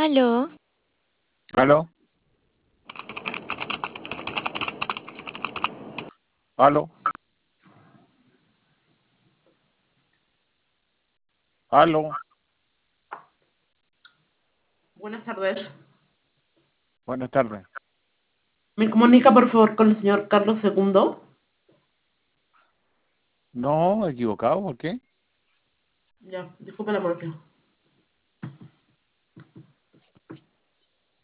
Aló, ¿Aló? ¿Aló? ¿Aló? Buenas tardes. Buenas tardes. ¿Me comunica por favor con el señor Carlos II? No, equivocado, ¿por qué? Ya, disculpe la molestia.